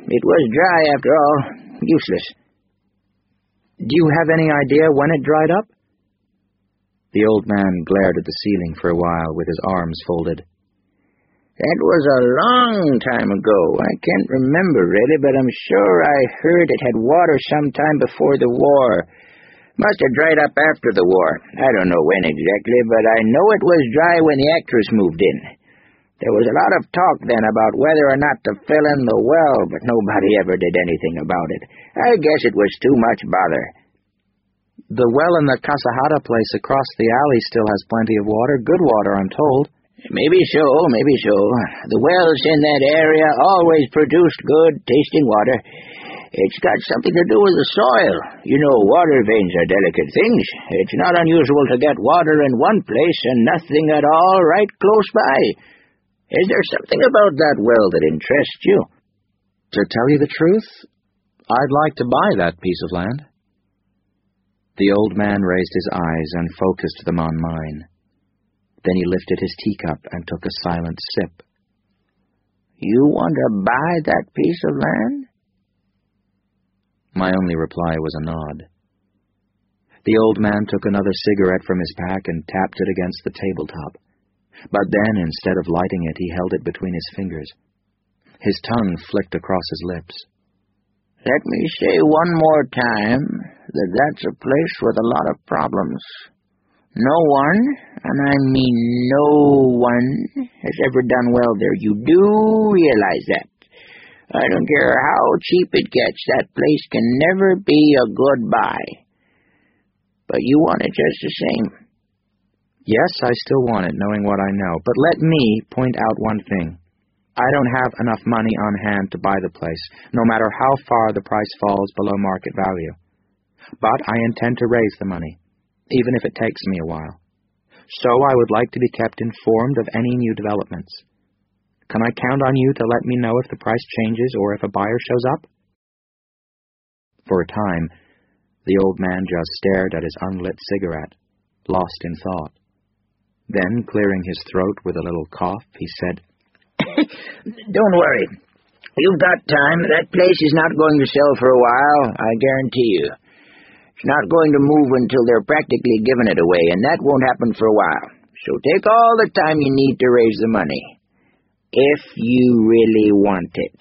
It was dry after all. Useless. Do you have any idea when it dried up? The old man glared at the ceiling for a while with his arms folded. That was a long time ago. I can't remember really, but I'm sure I heard it had water sometime before the war. Must have dried up after the war. I don't know when exactly, but I know it was dry when the actress moved in. There was a lot of talk then about whether or not to fill in the well, but nobody ever did anything about it. I guess it was too much bother. The well in the Kasahara place across the alley still has plenty of water, good water, I'm told. Maybe so, maybe so. The wells in that area always produced good tasting water. It's got something to do with the soil. You know, water veins are delicate things. It's not unusual to get water in one place and nothing at all right close by. Is there something about that well that interests you? To tell you the truth, I'd like to buy that piece of land. The old man raised his eyes and focused them on mine. Then he lifted his teacup and took a silent sip. You want to buy that piece of land? My only reply was a nod. The old man took another cigarette from his pack and tapped it against the tabletop. But then, instead of lighting it, he held it between his fingers. His tongue flicked across his lips. Let me say one more time that that's a place with a lot of problems. No one, and I mean no one, has ever done well there. You do realize that. I don't care how cheap it gets, that place can never be a good buy. But you want it just the same. Yes, I still want it, knowing what I know. But let me point out one thing. I don't have enough money on hand to buy the place, no matter how far the price falls below market value. But I intend to raise the money, even if it takes me a while. So I would like to be kept informed of any new developments. Can I count on you to let me know if the price changes or if a buyer shows up? For a time, the old man just stared at his unlit cigarette, lost in thought. Then, clearing his throat with a little cough, he said, Don't worry. You've got time. That place is not going to sell for a while, I guarantee you. It's not going to move until they're practically giving it away, and that won't happen for a while. So take all the time you need to raise the money, if you really want it.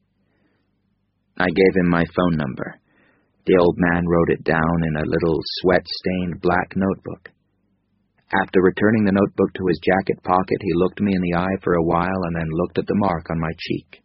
I gave him my phone number. The old man wrote it down in a little sweat-stained black notebook. After returning the notebook to his jacket pocket, he looked me in the eye for a while and then looked at the mark on my cheek.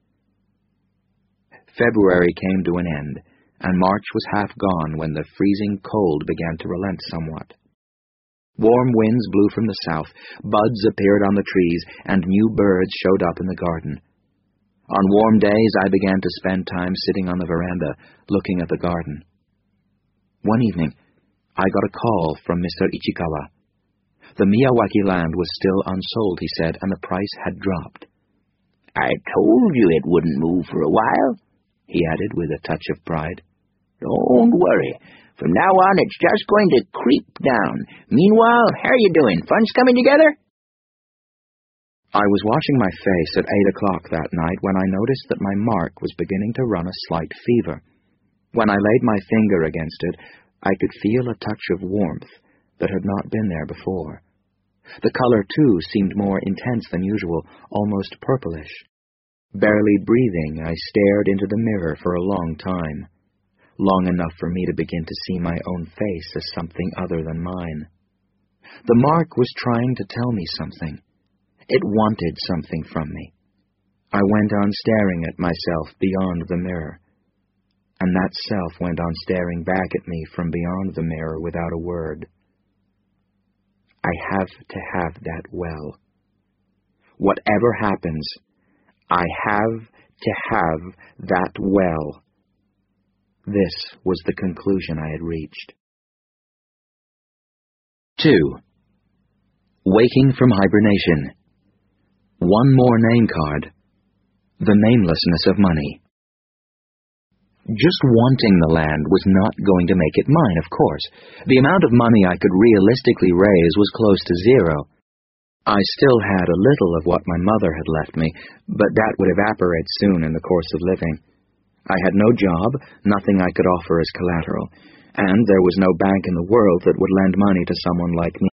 February came to an end, and March was half gone when the freezing cold began to relent somewhat. Warm winds blew from the south, buds appeared on the trees, and new birds showed up in the garden. On warm days, I began to spend time sitting on the veranda, looking at the garden. One evening, I got a call from Mr. Ichikawa. The Miyawaki land was still unsold, he said, and the price had dropped. I told you it wouldn't move for a while, he added with a touch of pride. Don't worry. From now on, it's just going to creep down. Meanwhile, how are you doing? Funds coming together? I was washing my face at 8 o'clock that night when I noticed that my mark was beginning to run a slight fever. When I laid my finger against it, I could feel a touch of warmth that had not been there before. The color, too, seemed more intense than usual, almost purplish. Barely breathing, I stared into the mirror for a long time, long enough for me to begin to see my own face as something other than mine. The mark was trying to tell me something. It wanted something from me. I went on staring at myself beyond the mirror, and that self went on staring back at me from beyond the mirror without a word. I have to have that well. Whatever happens, I have to have that well. This was the conclusion I had reached. 2. Waking from hibernation. One more name card. The namelessness of money. Just wanting the land was not going to make it mine, of course. The amount of money I could realistically raise was close to zero. I still had a little of what my mother had left me, but that would evaporate soon in the course of living. I had no job, nothing I could offer as collateral, and there was no bank in the world that would lend money to someone like me.